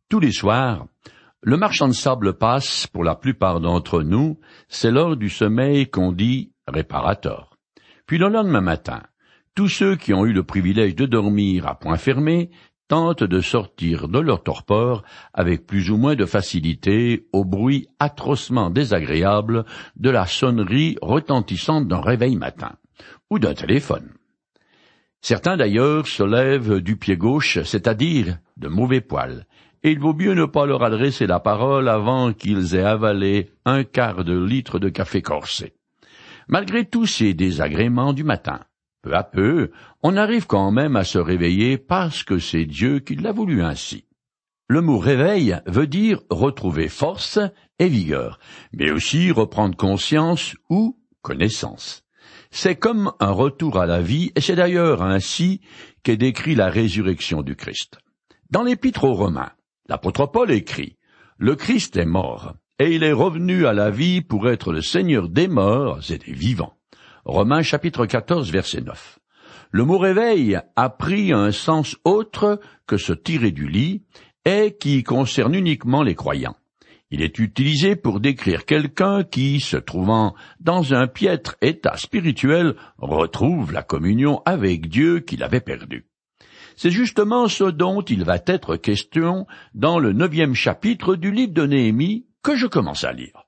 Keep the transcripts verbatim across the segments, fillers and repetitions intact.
Tous les soirs, le marchand de sable passe, pour la plupart d'entre nous, c'est l'heure du sommeil qu'on dit réparateur. Puis le lendemain matin, tous ceux qui ont eu le privilège de dormir à point fermé tentent de sortir de leur torpeur avec plus ou moins de facilité au bruit atrocement désagréable de la sonnerie retentissante d'un réveil matin ou d'un téléphone. Certains d'ailleurs se lèvent du pied gauche, c'est-à-dire de mauvais poil, et il vaut mieux ne pas leur adresser la parole avant qu'ils aient avalé un quart de litre de café corsé. Malgré tous ces désagréments du matin, peu à peu, on arrive quand même à se réveiller parce que c'est Dieu qui l'a voulu ainsi. Le mot réveil veut dire retrouver force et vigueur, mais aussi reprendre conscience ou connaissance. C'est comme un retour à la vie, et c'est d'ailleurs ainsi qu'est décrit la résurrection du Christ. Dans l'Épître aux Romains, l'apôtre Paul écrit « Le Christ est mort, et il est revenu à la vie pour être le Seigneur des morts et des vivants. » Romains chapitre quatorze, verset neuf. Le mot réveil a pris un sens autre que se tirer du lit et qui concerne uniquement les croyants. Il est utilisé pour décrire quelqu'un qui, se trouvant dans un piètre état spirituel, retrouve la communion avec Dieu qu'il avait perdue. C'est justement ce dont il va être question dans le neuvième chapitre du livre de Néhémie que je commence à lire.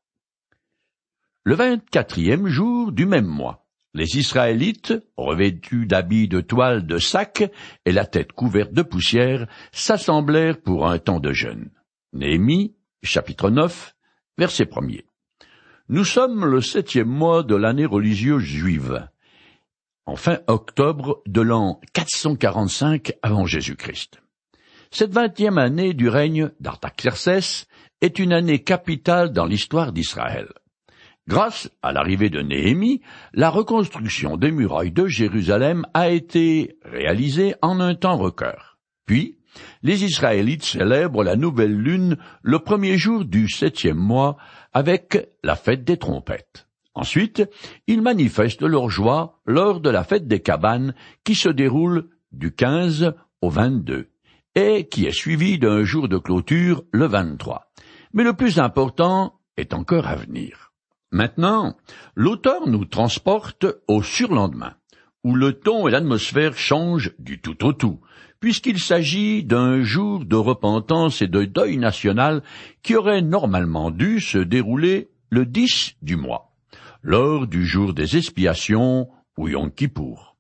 Le vingt-quatrième jour du même mois, les Israélites, revêtus d'habits de toile de sac et la tête couverte de poussière, s'assemblèrent pour un temps de jeûne. Néhémie, chapitre neuf, verset premier. Nous sommes le septième mois de l'année religieuse juive, en fin octobre de l'an quatre cent quarante-cinq avant Jésus-Christ. Cette vingtième année du règne d'Artaxercès est une année capitale dans l'histoire d'Israël. Grâce à l'arrivée de Néhémie, la reconstruction des murailles de Jérusalem a été réalisée en un temps record. Puis, les Israélites célèbrent la nouvelle lune le premier jour du septième mois avec la fête des trompettes. Ensuite, ils manifestent leur joie lors de la fête des cabanes qui se déroule du quinze au vingt-deux et qui est suivie d'un jour de clôture le vingt-trois. Mais le plus important est encore à venir. Maintenant, l'auteur nous transporte au surlendemain, où le ton et l'atmosphère changent du tout au tout, puisqu'il s'agit d'un jour de repentance et de deuil national qui aurait normalement dû se dérouler le dix du mois, lors du jour des expiations ou Yom Kippour.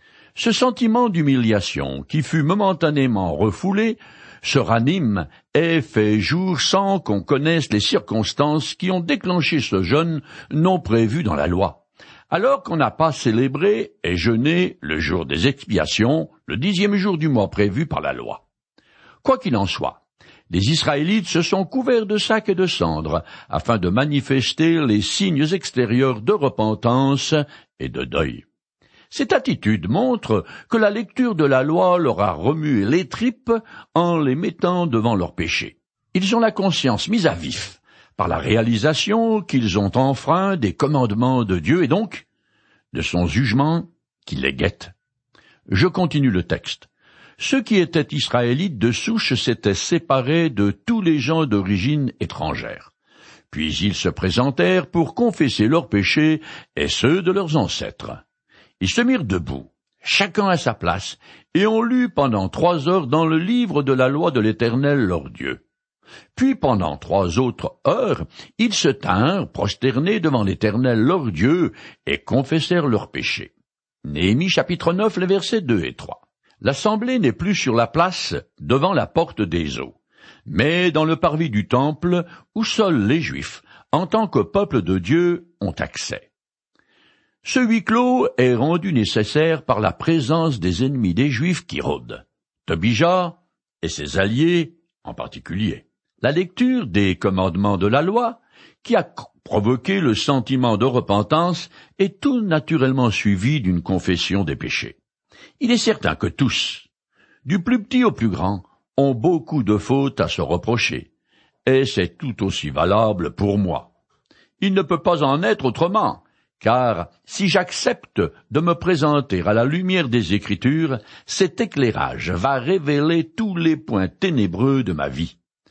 Ce sentiment d'humiliation qui fut momentanément refoulé se ranime et fait jour sans qu'on connaisse les circonstances qui ont déclenché ce jeûne non prévu dans la loi, alors qu'on n'a pas célébré et jeûné le jour des expiations, le dixième jour du mois prévu par la loi. Quoi qu'il en soit, les Israélites se sont couverts de sacs et de cendres afin de manifester les signes extérieurs de repentance et de deuil. Cette attitude montre que la lecture de la loi leur a remué les tripes en les mettant devant leurs péchés. Ils ont la conscience mise à vif par la réalisation qu'ils ont enfreint des commandements de Dieu et donc de son jugement qui les guette. Je continue le texte. Ceux qui étaient israélites de souche s'étaient séparés de tous les gens d'origine étrangère. Puis ils se présentèrent pour confesser leurs péchés et ceux de leurs ancêtres. Ils se mirent debout, chacun à sa place, et on lut pendant trois heures dans le livre de la loi de l'Éternel leur Dieu. Puis pendant trois autres heures, ils se tinrent prosternés devant l'Éternel leur Dieu et confessèrent leurs péchés. Néhémie chapitre neuf, les versets deux et trois. L'assemblée n'est plus sur la place devant la porte des eaux, mais dans le parvis du temple où seuls les Juifs, en tant que peuple de Dieu, ont accès. Ce huis clos est rendu nécessaire par la présence des ennemis des Juifs qui rôdent, Tobija et ses alliés en particulier. La lecture des commandements de la loi, qui a provoqué le sentiment de repentance, est tout naturellement suivie d'une confession des péchés. Il est certain que tous, du plus petit au plus grand, ont beaucoup de fautes à se reprocher, et c'est tout aussi valable pour moi. Il ne peut pas en être autrement, car si j'accepte de me présenter à la lumière des Écritures, cet éclairage va révéler tous les points ténébreux de ma vie.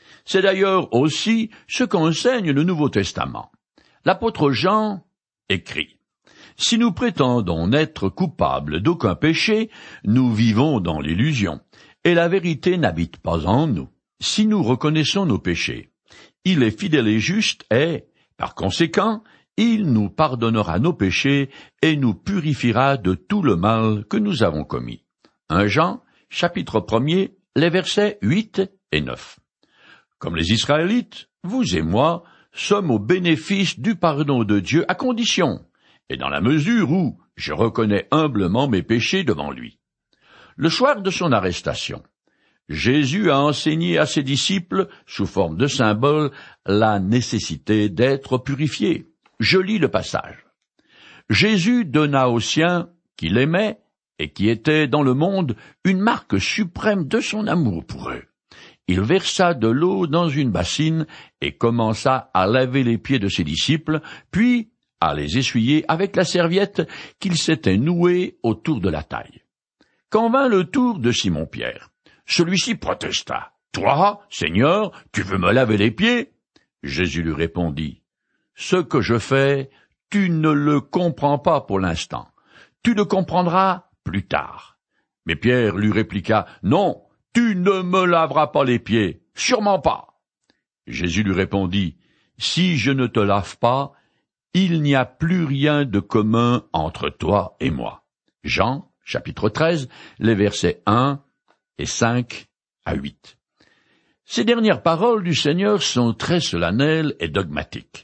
C'est d'ailleurs aussi ce qu'enseigne le Nouveau Testament. L'apôtre Jean écrit « Si nous prétendons n'être coupables d'aucun péché, nous vivons dans l'illusion, et la vérité n'habite pas en nous. Si nous reconnaissons nos péchés, il est fidèle et juste et, par conséquent, il nous pardonnera nos péchés et nous purifiera de tout le mal que nous avons commis. » premier Jean, chapitre premier, les versets huit et neuf. Comme les Israélites, vous et moi sommes au bénéfice du pardon de Dieu à condition, et dans la mesure où je reconnais humblement mes péchés devant lui. Le soir de son arrestation, Jésus a enseigné à ses disciples, sous forme de symbole, la nécessité d'être purifiés. Je lis le passage. Jésus donna aux siens, qu'il aimait, et qui étaient dans le monde, une marque suprême de son amour pour eux. Il versa de l'eau dans une bassine et commença à laver les pieds de ses disciples, puis à les essuyer avec la serviette qu'il s'était nouée autour de la taille. Quand vint le tour de Simon-Pierre, celui-ci protesta. « Toi, Seigneur, tu veux me laver les pieds ?» Jésus lui répondit. « Ce que je fais, tu ne le comprends pas pour l'instant. Tu le comprendras plus tard. » Mais Pierre lui répliqua. « Non, tu ne me laveras pas les pieds, sûrement pas. » Jésus lui répondit. « Si je ne te lave pas, il n'y a plus rien de commun entre toi et moi. » Jean, chapitre treize, les versets un et cinq à huit. Ces dernières paroles du Seigneur sont très solennelles et dogmatiques.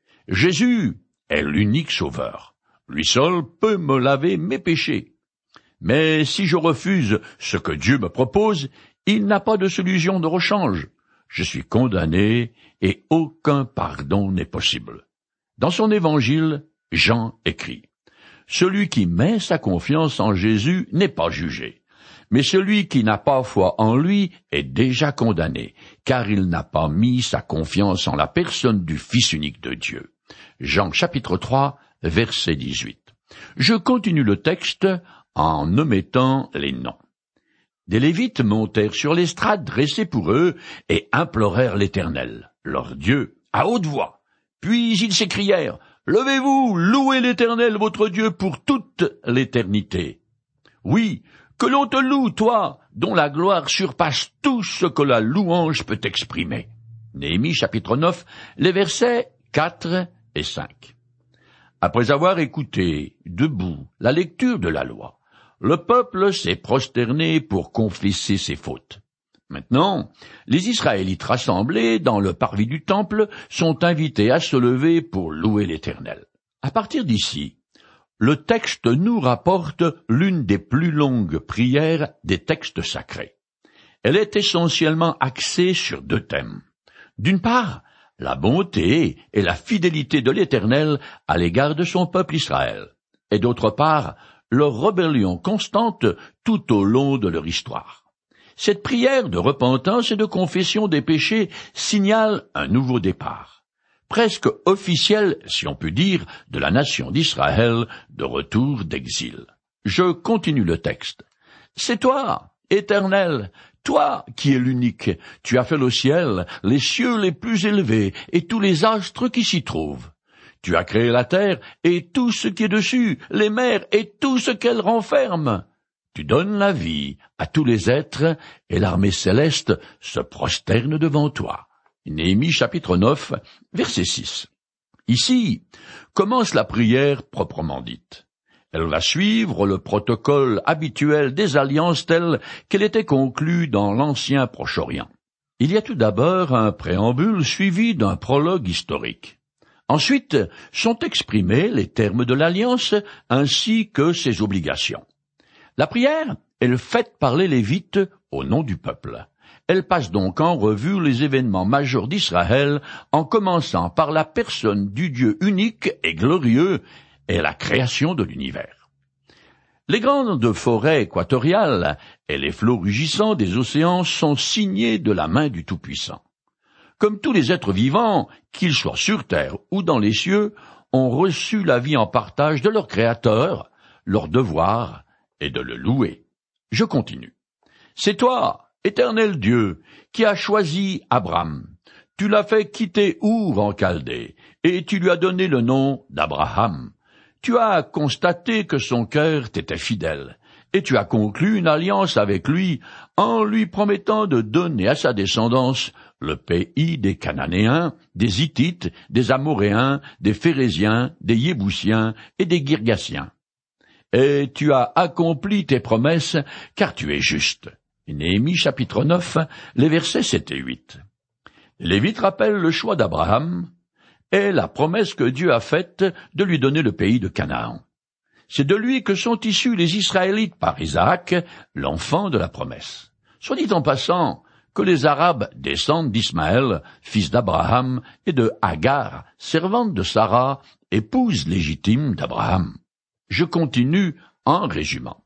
Jésus est l'unique sauveur. Lui seul peut me laver mes péchés. Mais si je refuse ce que Dieu me propose, il n'a pas de solution de rechange. Je suis condamné et aucun pardon n'est possible. Dans son évangile, Jean écrit « Celui qui met sa confiance en Jésus n'est pas jugé, mais celui qui n'a pas foi en lui est déjà condamné, car il n'a pas mis sa confiance en la personne du Fils unique de Dieu. » Jean chapitre trois, verset dix-huit. Je continue le texte en omettant les noms. Des Lévites montèrent sur l'estrade dressée pour eux et implorèrent l'Éternel, leur Dieu, à haute voix. Puis ils s'écrièrent, « Levez-vous, louez l'Éternel votre Dieu pour toute l'éternité. » Oui, que l'on te loue, toi, dont la gloire surpasse tout ce que la louange peut exprimer. Néhémie chapitre neuf, les versets quatre et cinq. Après avoir écouté, debout, la lecture de la loi, le peuple s'est prosterné pour confesser ses fautes. Maintenant, les Israélites rassemblés dans le parvis du temple sont invités à se lever pour louer l'Éternel. À partir d'ici, le texte nous rapporte l'une des plus longues prières des textes sacrés. Elle est essentiellement axée sur deux thèmes. D'une part, la bonté et la fidélité de l'Éternel à l'égard de son peuple Israël, et d'autre part, leur rébellion constante tout au long de leur histoire. Cette prière de repentance et de confession des péchés signale un nouveau départ, presque officiel, si on peut dire, de la nation d'Israël de retour d'exil. Je continue le texte. « C'est toi, Éternel, toi qui es l'unique, tu as fait le ciel, les cieux les plus élevés et tous les astres qui s'y trouvent. Tu as créé la terre et tout ce qui est dessus, les mers et tout ce qu'elles renferment. Tu donnes la vie à tous les êtres et l'armée céleste se prosterne devant toi. » Néhémie chapitre neuf, verset six. Ici commence la prière proprement dite. Elle va suivre le protocole habituel des alliances telles qu'elle était conclue dans l'ancien Proche-Orient. Il y a tout d'abord un préambule suivi d'un prologue historique. Ensuite sont exprimés les termes de l'alliance ainsi que ses obligations. La prière est faite par les Lévites au nom du peuple. Elle passe donc en revue les événements majeurs d'Israël en commençant par la personne du Dieu unique et glorieux et la création de l'univers. Les grandes forêts équatoriales et les flots rugissants des océans sont signés de la main du Tout-Puissant. Comme tous les êtres vivants, qu'ils soient sur terre ou dans les cieux, ont reçu la vie en partage de leur Créateur, leur devoir est de le louer. Je continue. « C'est toi, Éternel Dieu, qui as choisi Abraham, tu l'as fait quitter Our en Chaldée, et tu lui as donné le nom d'Abraham. Tu as constaté que son cœur t'était fidèle, et tu as conclu une alliance avec lui en lui promettant de donner à sa descendance le pays des Cananéens, des Hittites, des Amoréens, des Phéréziens, des Yébousiens et des Girgasiens. Et tu as accompli tes promesses, car tu es juste. Néhémie chapitre neuf, les versets sept et huit. Lévite rappelle le choix d'Abraham et la promesse que Dieu a faite de lui donner le pays de Canaan. C'est de lui que sont issus les Israélites par Isaac, l'enfant de la promesse. Soit dit en passant que les Arabes descendent d'Ismaël, fils d'Abraham, et de Agar, servante de Sarah, épouse légitime d'Abraham. Je continue en résumant.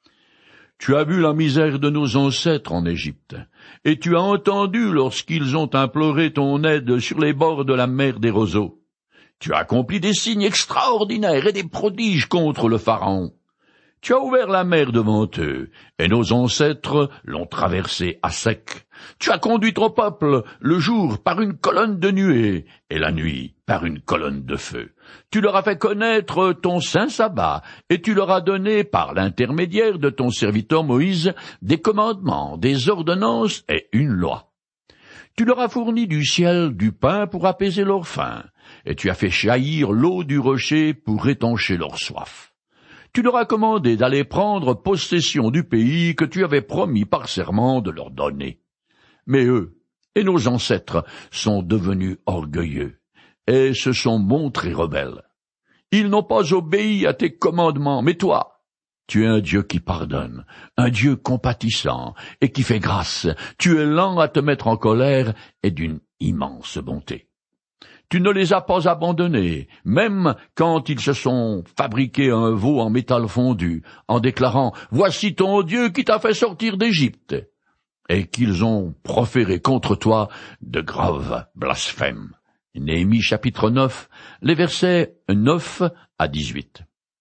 Tu as vu la misère de nos ancêtres en Égypte, et tu as entendu lorsqu'ils ont imploré ton aide sur les bords de la mer des roseaux. Tu as accompli des signes extraordinaires et des prodiges contre le Pharaon. Tu as ouvert la mer devant eux, et nos ancêtres l'ont traversée à sec. Tu as conduit ton peuple le jour par une colonne de nuée, et la nuit par une colonne de feu. Tu leur as fait connaître ton saint sabbat, et tu leur as donné, par l'intermédiaire de ton serviteur Moïse, des commandements, des ordonnances et une loi. Tu leur as fourni du ciel du pain pour apaiser leur faim, et tu as fait jaillir l'eau du rocher pour étancher leur soif. Tu leur as commandé d'aller prendre possession du pays que tu avais promis par serment de leur donner. Mais eux et nos ancêtres sont devenus orgueilleux et se sont montrés rebelles. Ils n'ont pas obéi à tes commandements, mais toi, tu es un Dieu qui pardonne, un Dieu compatissant et qui fait grâce. Tu es lent à te mettre en colère et d'une immense bonté. Tu ne les as pas abandonnés, même quand ils se sont fabriqués un veau en métal fondu, en déclarant « Voici ton Dieu qui t'a fait sortir d'Égypte », et qu'ils ont proféré contre toi de graves blasphèmes. Néhémie chapitre neuf, les versets neuf à dix-huit.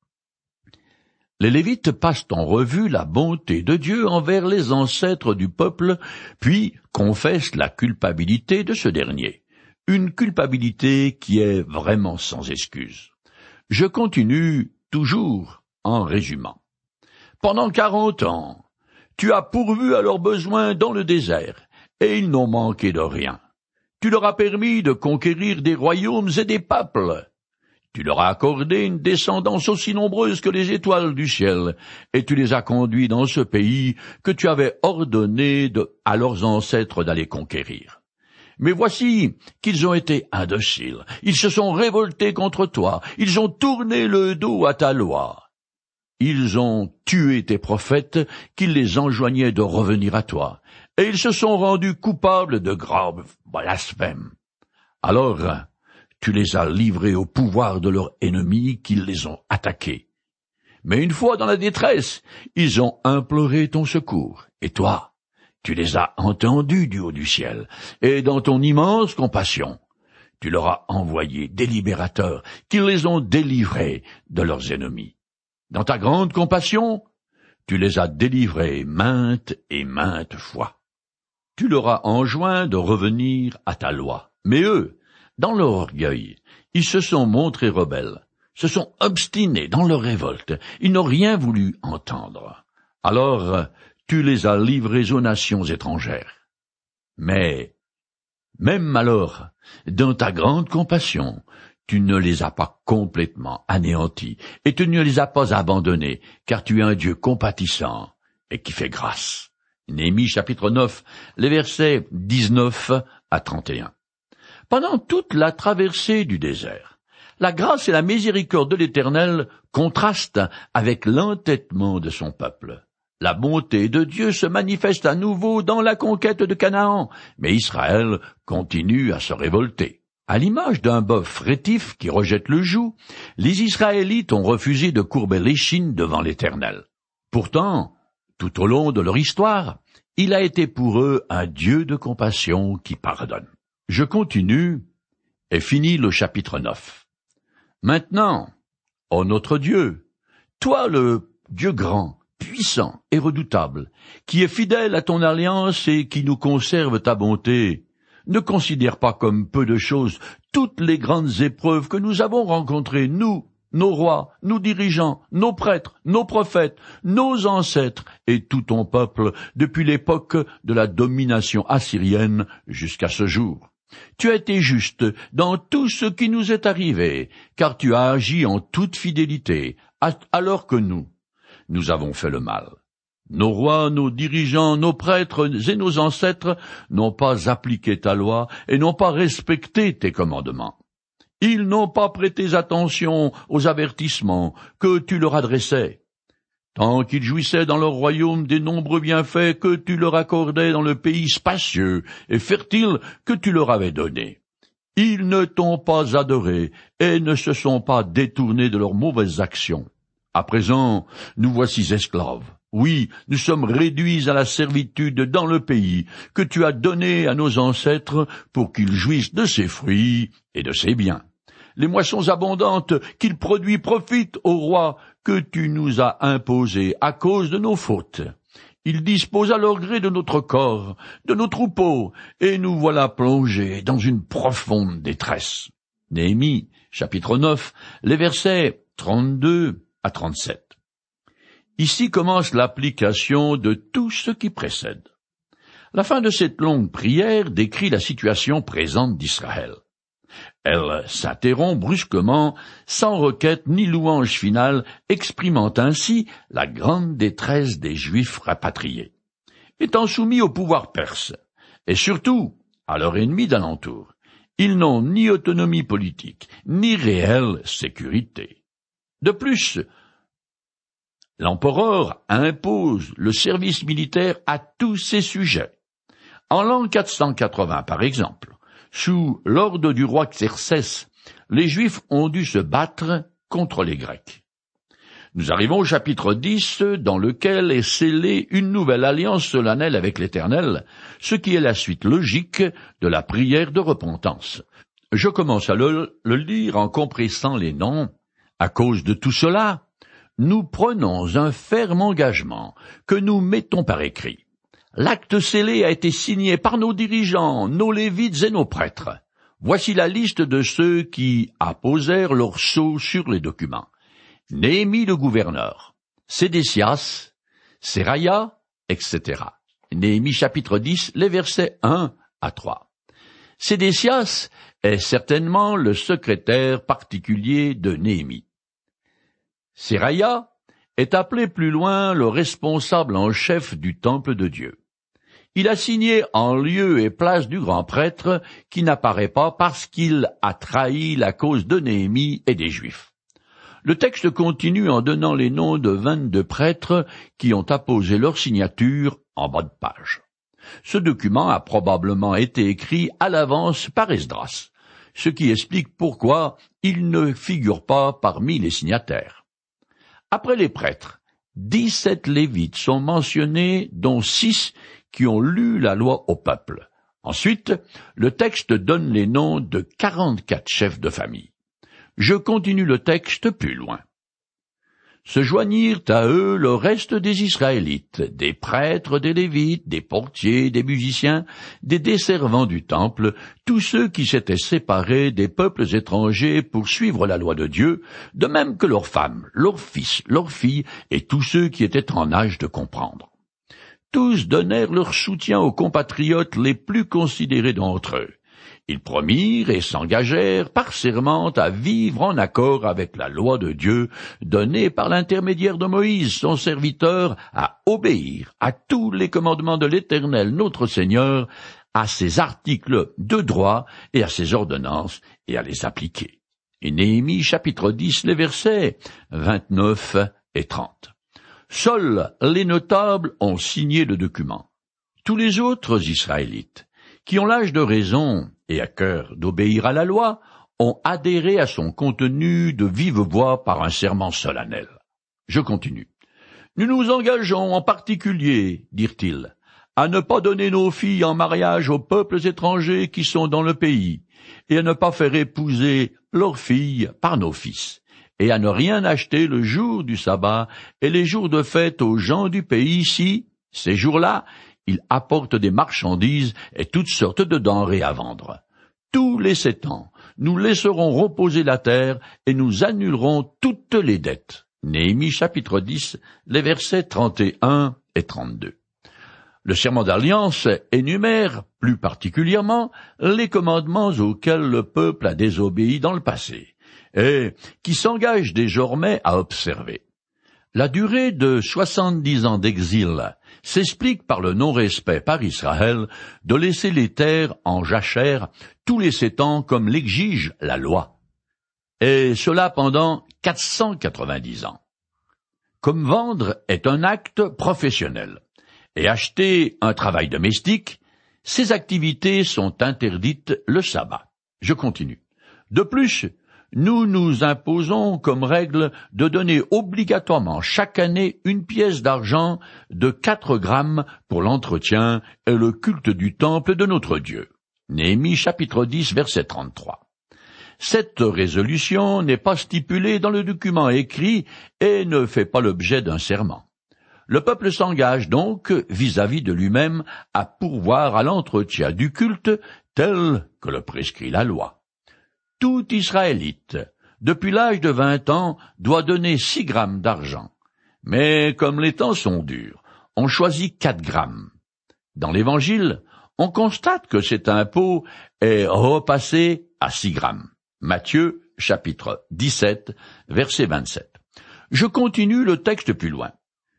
Les Lévites passent en revue la bonté de Dieu envers les ancêtres du peuple, puis confessent la culpabilité de ce dernier. Une culpabilité qui est vraiment sans excuse. Je continue toujours en résumant. Pendant quarante ans, tu as pourvu à leurs besoins dans le désert, et ils n'ont manqué de rien. Tu leur as permis de conquérir des royaumes et des peuples. Tu leur as accordé une descendance aussi nombreuse que les étoiles du ciel, et tu les as conduits dans ce pays que tu avais ordonné de, à leurs ancêtres d'aller conquérir. Mais voici qu'ils ont été indociles, ils se sont révoltés contre toi, ils ont tourné le dos à ta loi. Ils ont tué tes prophètes qui les enjoignaient de revenir à toi, et ils se sont rendus coupables de graves blasphèmes. Alors, tu les as livrés au pouvoir de leurs ennemis qui les ont attaqués. Mais une fois dans la détresse, ils ont imploré ton secours, et toi, tu les as entendus du haut du ciel, et dans ton immense compassion, tu leur as envoyé des libérateurs qui les ont délivrés de leurs ennemis. Dans ta grande compassion, tu les as délivrés maintes et maintes fois. Tu leur as enjoint de revenir à ta loi. Mais eux, dans leur orgueil, ils se sont montrés rebelles, se sont obstinés dans leur révolte, ils n'ont rien voulu entendre. Alors, tu les as livrés aux nations étrangères. Mais, même alors, dans ta grande compassion, tu ne les as pas complètement anéantis, et tu ne les as pas abandonnés, car tu es un Dieu compatissant et qui fait grâce. Néhémie chapitre neuf, les versets dix-neuf à trente et un. Pendant toute la traversée du désert, la grâce et la miséricorde de l'Éternel contrastent avec l'entêtement de son peuple. La bonté de Dieu se manifeste à nouveau dans la conquête de Canaan, mais Israël continue à se révolter. À l'image d'un bœuf rétif qui rejette le joug, les Israélites ont refusé de courber l'échine devant l'Éternel. Pourtant, tout au long de leur histoire, il a été pour eux un Dieu de compassion qui pardonne. Je continue et finis le chapitre neuf. Maintenant, ô notre Dieu, toi le Dieu grand, puissant et redoutable, qui est fidèle à ton alliance et qui nous conserve ta bonté. Ne considère pas comme peu de choses toutes les grandes épreuves que nous avons rencontrées, nous, nos rois, nos dirigeants, nos prêtres, nos prophètes, nos ancêtres et tout ton peuple depuis l'époque de la domination assyrienne jusqu'à ce jour. Tu as été juste dans tout ce qui nous est arrivé, car tu as agi en toute fidélité, alors que nous, nous avons fait le mal. Nos rois, nos dirigeants, nos prêtres et nos ancêtres n'ont pas appliqué ta loi et n'ont pas respecté tes commandements. Ils n'ont pas prêté attention aux avertissements que tu leur adressais. Tant qu'ils jouissaient dans leur royaume des nombreux bienfaits que tu leur accordais dans le pays spacieux et fertile que tu leur avais donné. Ils ne t'ont pas adoré et ne se sont pas détournés de leurs mauvaises actions. À présent, nous voici esclaves. Oui, nous sommes réduits à la servitude dans le pays que tu as donné à nos ancêtres pour qu'ils jouissent de ses fruits et de ses biens. Les moissons abondantes qu'il produit profitent au roi que tu nous as imposés à cause de nos fautes. Ils disposent à leur gré de notre corps, de nos troupeaux, et nous voilà plongés dans une profonde détresse. Néhémie, chapitre neuf, les versets trente-deux à trente-sept. Ici commence l'application de tout ce qui précède. La fin de cette longue prière décrit la situation présente d'Israël. Elle s'interrompt brusquement, sans requête ni louange finale, exprimant ainsi la grande détresse des Juifs rapatriés, étant soumis au pouvoir perse, et surtout à leur ennemi d'alentour. Ils n'ont ni autonomie politique, ni réelle sécurité. De plus, l'empereur impose le service militaire à tous ses sujets. En l'an quatre cent quatre-vingts, par exemple, sous l'ordre du roi Xerxès, les Juifs ont dû se battre contre les Grecs. Nous arrivons au chapitre dix, dans lequel est scellée une nouvelle alliance solennelle avec l'Éternel, ce qui est la suite logique de la prière de repentance. Je commence à le, le lire en compressant les noms. À cause de tout cela, nous prenons un ferme engagement que nous mettons par écrit. L'acte scellé a été signé par nos dirigeants, nos lévites et nos prêtres. Voici la liste de ceux qui apposèrent leur sceau sur les documents. Néhémie le gouverneur, Sédécias, Séraya, et cetera. Néhémie chapitre dix, les versets un à trois. Sédécias est certainement le secrétaire particulier de Néhémie. Séraya est appelé plus loin le responsable en chef du temple de Dieu. Il a signé en lieu et place du grand prêtre qui n'apparaît pas parce qu'il a trahi la cause de Néhémie et des Juifs. Le texte continue en donnant les noms de vingt-deux prêtres qui ont apposé leur signature en bas de page. Ce document a probablement été écrit à l'avance par Esdras, ce qui explique pourquoi il ne figure pas parmi les signataires. Après les prêtres, dix-sept lévites sont mentionnés, dont six qui ont lu la loi au peuple. Ensuite, le texte donne les noms de quarante-quatre chefs de famille. Je continue le texte plus loin. Se joignirent à eux le reste des Israélites, des prêtres, des Lévites, des portiers, des musiciens, des desservants du temple, tous ceux qui s'étaient séparés des peuples étrangers pour suivre la loi de Dieu, de même que leurs femmes, leurs fils, leurs filles, et tous ceux qui étaient en âge de comprendre. Tous donnèrent leur soutien aux compatriotes les plus considérés d'entre eux. Ils promirent et s'engagèrent par serment à vivre en accord avec la loi de Dieu donnée par l'intermédiaire de Moïse, son serviteur, à obéir à tous les commandements de l'Éternel, notre Seigneur, à ses articles de droit et à ses ordonnances, et à les appliquer. Et Néhémie, chapitre dix, les versets vingt-neuf et trente. Seuls les notables ont signé le document. Tous les autres Israélites, qui ont l'âge de raison et à cœur d'obéir à la loi, ont adhéré à son contenu de vive voix par un serment solennel. Je continue. Nous nous engageons en particulier, dirent-ils, à ne pas donner nos filles en mariage aux peuples étrangers qui sont dans le pays, et à ne pas faire épouser leurs filles par nos fils, et à ne rien acheter le jour du sabbat et les jours de fête aux gens du pays si, ces jours-là, ils apportent des marchandises et toutes sortes de denrées à vendre. Tous les sept ans, nous laisserons reposer la terre et nous annulerons toutes les dettes. Néhémie chapitre dix, les versets trente et un et trente-deux. Le serment d'alliance énumère, plus particulièrement, les commandements auxquels le peuple a désobéi dans le passé, et qui s'engage désormais à observer. La durée de soixante-dix ans d'exil s'explique par le non-respect par Israël de laisser les terres en jachère tous les sept ans comme l'exige la loi, et cela pendant quatre cent quatre-vingt-dix ans. Comme vendre est un acte professionnel, et acheter un travail domestique, ces activités sont interdites le sabbat. Je continue. De plus, nous nous imposons comme règle de donner obligatoirement chaque année une pièce d'argent de quatre grammes pour l'entretien et le culte du temple de notre Dieu. Néhémie chapitre dix, verset trente-trois. Cette résolution n'est pas stipulée dans le document écrit et ne fait pas l'objet d'un serment. Le peuple s'engage donc vis-à-vis de lui-même à pourvoir à l'entretien du culte tel que le prescrit la loi. Tout Israélite, depuis l'âge de vingt ans, doit donner six grammes d'argent. Mais comme les temps sont durs, on choisit quatre grammes. Dans l'Évangile, on constate que cet impôt est repassé à six grammes. Matthieu, chapitre dix-sept, verset vingt-sept. Je continue le texte plus loin.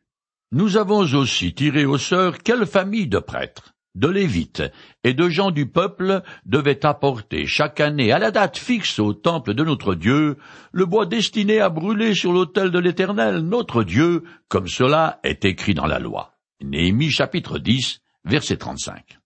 Nous avons aussi tiré au sort quelle famille de prêtres, de Lévites et de gens du peuple devaient apporter chaque année à la date fixe au temple de notre Dieu le bois destiné à brûler sur l'autel de l'Éternel, notre Dieu, comme cela est écrit dans la loi. Néhémie chapitre dix, verset trente-cinq.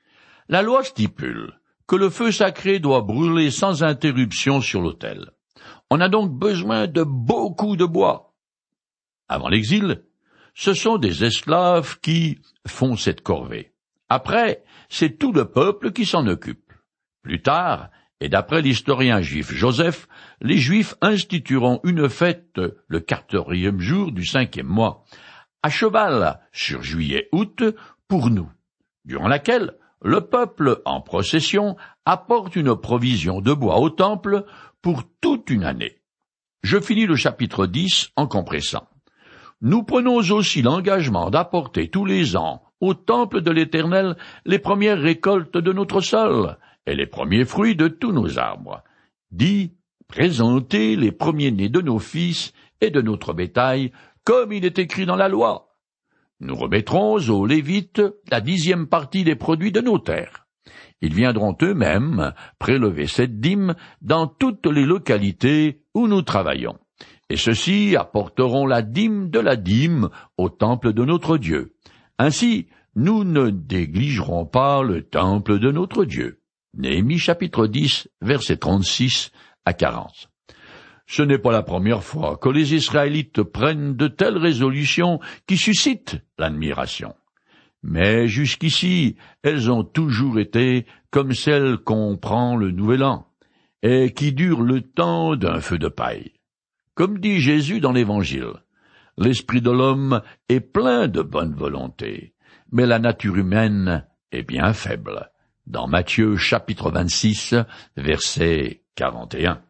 La loi stipule que le feu sacré doit brûler sans interruption sur l'autel. On a donc besoin de beaucoup de bois. Avant l'exil, ce sont des esclaves qui font cette corvée. Après, c'est tout le peuple qui s'en occupe. Plus tard, et d'après l'historien juif Joseph, les Juifs institueront une fête le quatorzième jour du cinquième mois, à cheval sur juillet-août pour nous, durant laquelle le peuple en procession apporte une provision de bois au temple pour toute une année. Je finis le chapitre dix en compressant. Nous prenons aussi l'engagement d'apporter tous les ans au temple de l'Éternel les premières récoltes de notre sol et les premiers fruits de tous nos arbres. Dit, présenter les premiers-nés de nos fils et de notre bétail, comme il est écrit dans la loi. Nous remettrons aux Lévites la dixième partie des produits de nos terres. Ils viendront eux-mêmes prélever cette dîme dans toutes les localités où nous travaillons. Et ceux-ci apporteront la dîme de la dîme au temple de notre Dieu. Ainsi, nous ne négligerons pas le temple de notre Dieu. Néhémie chapitre dix, versets trente-six à quarante. Ce n'est pas la première fois que les Israélites prennent de telles résolutions qui suscitent l'admiration. Mais jusqu'ici, elles ont toujours été comme celles qu'on prend le nouvel an, et qui durent le temps d'un feu de paille. Comme dit Jésus dans l'Évangile, l'esprit de l'homme est plein de bonne volonté, mais la nature humaine est bien faible. Dans Matthieu chapitre vingt-six, verset quarante et un.